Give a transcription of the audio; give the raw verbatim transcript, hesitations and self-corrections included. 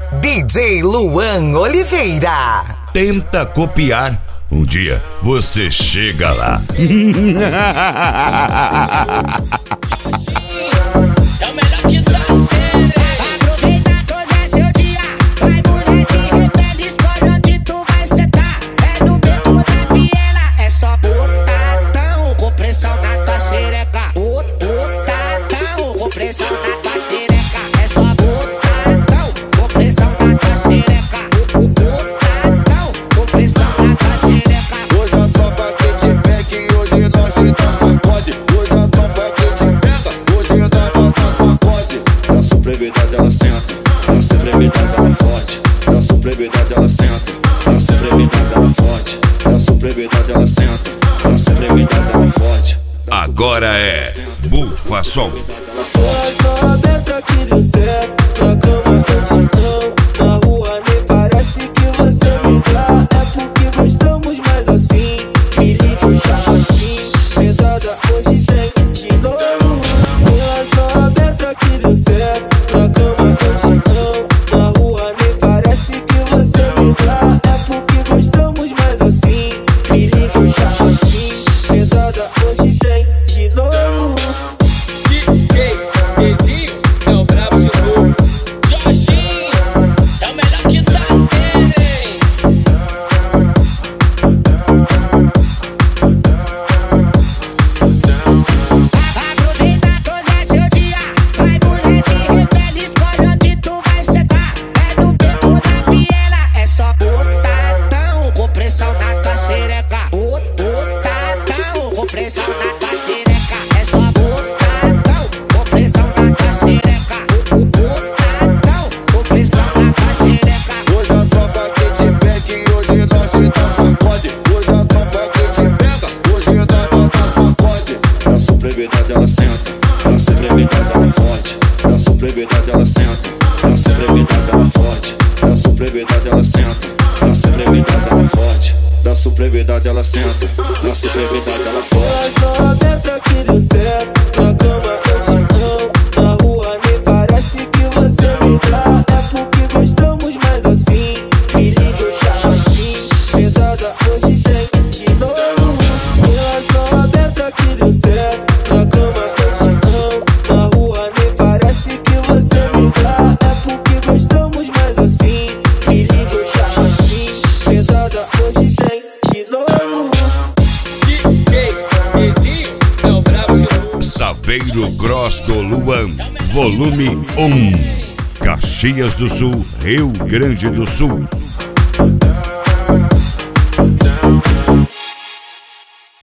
D J Luan Oliveira. Tenta copiar, um dia você chega lá. É o melhor que dá. Aproveita que hoje é seu dia. Vai, mulher, se revela, escolhe onde tu vai sentar. É no beco da viela, é só botadão com pressão na tua xereca. Botadão com pressão na tua xereca. É só botadão com pressão na tua xereca. Botadão com pressão na tua xereca. Hoje a tropa que te pega e hoje nós então sacode. Hoje a tropa que te pega, hoje nós então sacode. Na supremidade ela senta, na supremidade ela forte. Na supremidade ela senta, na supremidade ela forte. Na supremidade ela senta, na supremidade ela forte. Agora é Bufa Som. Só aberta que deu certo, na cama eu te amo. Na rua nem parece que você me dá. É porque gostamos mais assim. Me liga, tá afim. Pesada hoje tem de novo. Só aberta que deu certo, na cama eu te amo. Na rua nem parece que você me dá. É porque gostamos mais assim. Me liga, tá afim. Pesada hoje tem de novo. D J Dezinho é o brabo de novo. Jorginho é o melhor que dá. Aproveita que hoje é seu dia. Vai, mulher, se revela, escolhe onde tu vai sentar. É no beco da viela, é só botadão com pressão na tua xereca. Botadão com pressão na tua xereca. É só botadão com pressão na tua xereca. Botadão com pressão na tua xereca. Hoje a tropa que te pega e hoje nós então sacode. Hoje a tropa que te pega, hoje nós então sacode. Na supremidade ela senta, na supremidade ela forte. Na supremidade ela senta, na supremidade ela forte. Na supremidade ela senta, na supremidade ela forte. Na supremidade ela senta, na supremidade ela forte. Só aberta que deu certo, na cama eu te amo. Na rua nem parece que você me dá. É porque gostamos mais assim. Me liga, tá afim. Pesada hoje tem de novo. Só aberta que deu certo, na cama eu te amo. Na rua nem parece que você me dá. É porque gostamos mais assim. Me liga, tá afim. Pesada hoje tem de novo. D J Dezinho é o brabo de novo. Saveiro Gross do Luan, volume um. Caxias do Sul, Rio Grande do Sul.